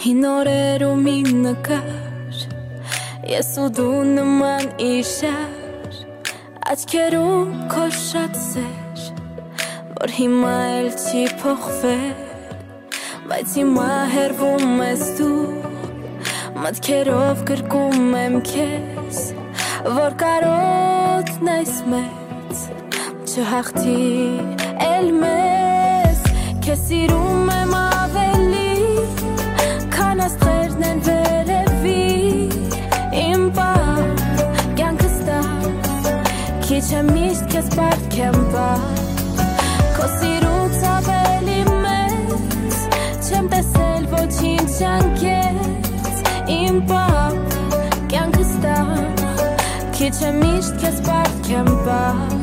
Հին օրեր ու մի նկար Ես ու դու նման իշար Աչքերում քո շատ սեր Որ հիմա էլ չի փոխվել Բայց հիմա հեռվում ես դու Մտքերով գրկում եմ քեզ Որ կարոտն այս մեծ Չհաղթի էլ մեզ Քեզ սիրում եմ ավելի Քան աստղերն են վերևի Իմ պապ կյանքս տակ Քիչ եմ միշտ քեզ պարտքեմ պապ Քո սիրուց ավելի մեծ Չեմ տեսել ոչինչ անկեց Իմ պապ կյանքս տակ Քիչ եմ միշտ քեզ պարտքեմ պապ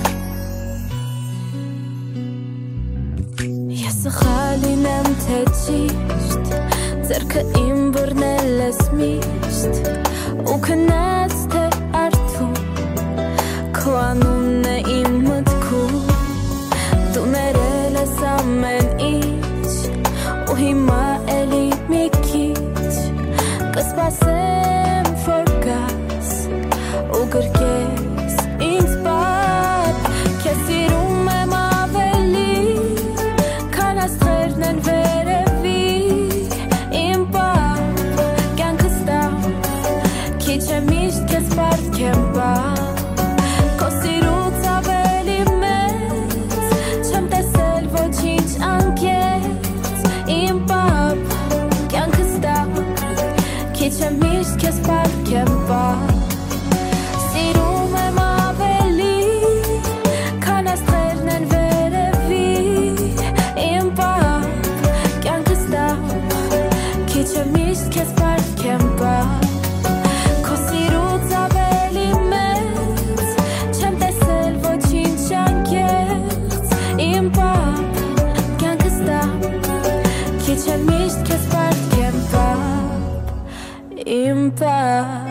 Սխալին եմ թե ճիշտ Ձեռքը իմ բռնել ես միշտ Ու քնած թե արդում Քո անունն է իմ մտքում Դու ներել ես ամեն ինչ Ու հիմա էլի մի քիչ Կսպասեմ որ գաս Ու գրկես ինձ պապ Քեզ սիրում եմ Աստղերն են վերևի Իմ պապ կյանքս տակ Քիչ եմ միշտ քեզ պարտքեմ պապ Քո սիրուց ավելի մեծ Չեմ տեսել ոչինչ անկեց Իմ պապ կյանքս տակ Քիչ եմ միշտ քեզ պարտքեմ պապ Սիրում եմ ավելի Քան աստղերն են վերևի Իմ պապ կյանքս տակ Քիչ եմ միշտ քեզ պարտքեմ պապ Քո սիրուց ավելի մեծ Չեմ տեսել ոչինչ անկեղծ Իմ պապ կյանքս տակ Քիչ եմ միշտ քեզ պարտքեմ պապ Իմ պապ